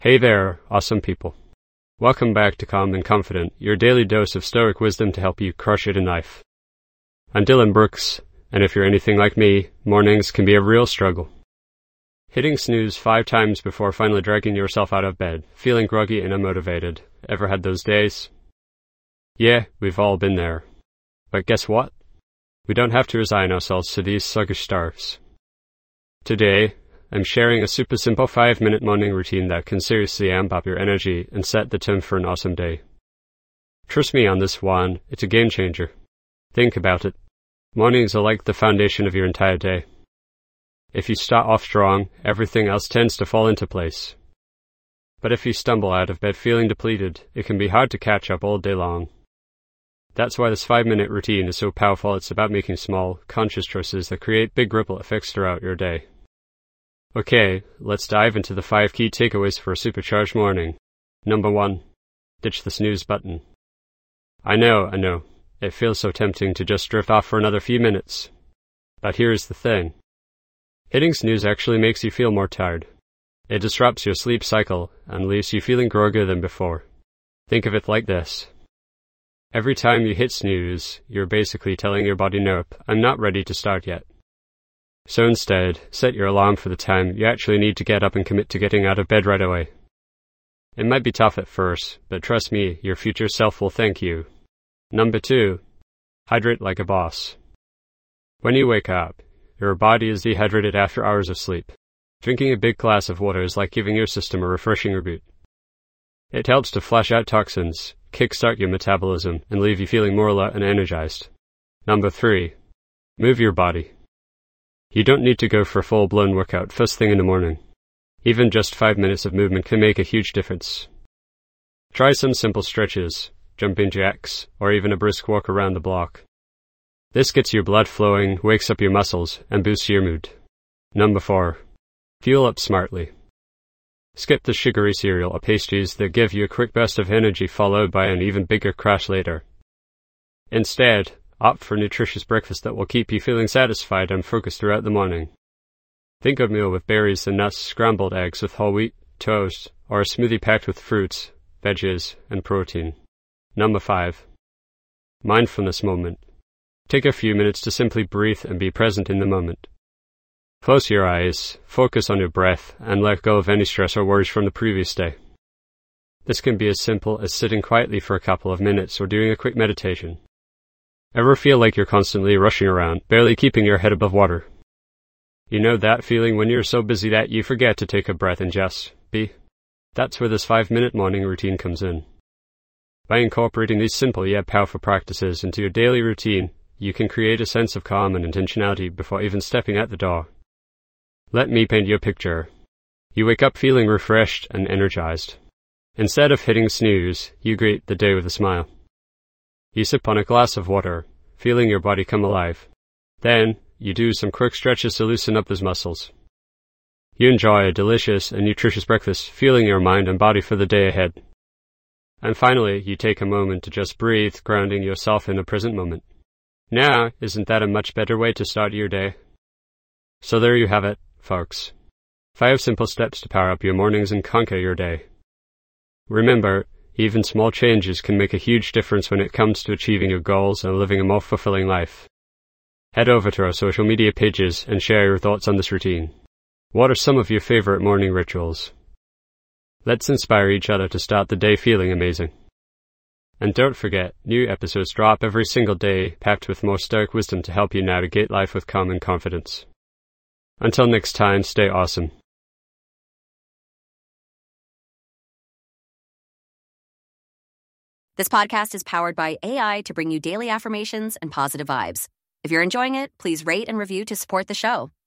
Hey there, awesome people. Welcome back to Calm and Confident, your daily dose of stoic wisdom to help you crush it in life. I'm Dylan Brooks, and if you're anything like me, mornings can be a real struggle. Hitting snooze 5 times before finally dragging yourself out of bed, feeling groggy and unmotivated. Ever had those days? Yeah, we've all been there. But guess what? We don't have to resign ourselves to these sluggish starts. Today, I'm sharing a super simple 5-minute morning routine that can seriously amp up your energy and set the tone for an awesome day. Trust me on this one, it's a game changer. Think about it. Mornings are like the foundation of your entire day. If you start off strong, everything else tends to fall into place. But if you stumble out of bed feeling depleted, it can be hard to catch up all day long. That's why this 5-minute routine is so powerful. It's about making small, conscious choices that create big ripple effects throughout your day. Okay, let's dive into the 5 key takeaways for a supercharged morning. Number 1. Ditch the snooze button. I know. It feels so tempting to just drift off for another few minutes. But here's the thing. Hitting snooze actually makes you feel more tired. It disrupts your sleep cycle and leaves you feeling groggier than before. Think of it like this. Every time you hit snooze, you're basically telling your body, nope, I'm not ready to start yet. So instead, set your alarm for the time you actually need to get up and commit to getting out of bed right away. It might be tough at first, but trust me, your future self will thank you. Number 2. Hydrate like a boss. When you wake up, your body is dehydrated after hours of sleep. Drinking a big glass of water is like giving your system a refreshing reboot. It helps to flush out toxins, kickstart your metabolism, and leave you feeling more alert and energized. Number 3. Move your body. You don't need to go for a full-blown workout first thing in the morning. Even just 5 minutes of movement can make a huge difference. Try some simple stretches, jumping jacks, or even a brisk walk around the block. This gets your blood flowing, wakes up your muscles, and boosts your mood. Number 4. Fuel up smartly. Skip the sugary cereal or pastries that give you a quick burst of energy followed by an even bigger crash later. Instead, opt for a nutritious breakfast that will keep you feeling satisfied and focused throughout the morning. Think of a meal with berries and nuts, scrambled eggs with whole wheat, toast, or a smoothie packed with fruits, veggies, and protein. Number 5. Mindfulness moment. Take a few minutes to simply breathe and be present in the moment. Close your eyes, focus on your breath, and let go of any stress or worries from the previous day. This can be as simple as sitting quietly for a couple of minutes or doing a quick meditation. Ever feel like you're constantly rushing around, barely keeping your head above water? You know that feeling when you're so busy that you forget to take a breath and just be? That's where this 5-minute morning routine comes in. By incorporating these simple yet powerful practices into your daily routine, you can create a sense of calm and intentionality before even stepping out the door. Let me paint you a picture. You wake up feeling refreshed and energized. Instead of hitting snooze, you greet the day with a smile. You sip on a glass of water, feeling your body come alive. Then, you do some quick stretches to loosen up those muscles. You enjoy a delicious and nutritious breakfast, fueling your mind and body for the day ahead. And finally, you take a moment to just breathe, grounding yourself in the present moment. Now, isn't that a much better way to start your day? So there you have it, folks. 5 simple steps to power up your mornings and conquer your day. Remember, even small changes can make a huge difference when it comes to achieving your goals and living a more fulfilling life. Head over to our social media pages and share your thoughts on this routine. What are some of your favorite morning rituals? Let's inspire each other to start the day feeling amazing. And don't forget, new episodes drop every single day, packed with more stoic wisdom to help you navigate life with calm and confidence. Until next time, stay awesome. This podcast is powered by AI to bring you daily affirmations and positive vibes. If you're enjoying it, please rate and review to support the show.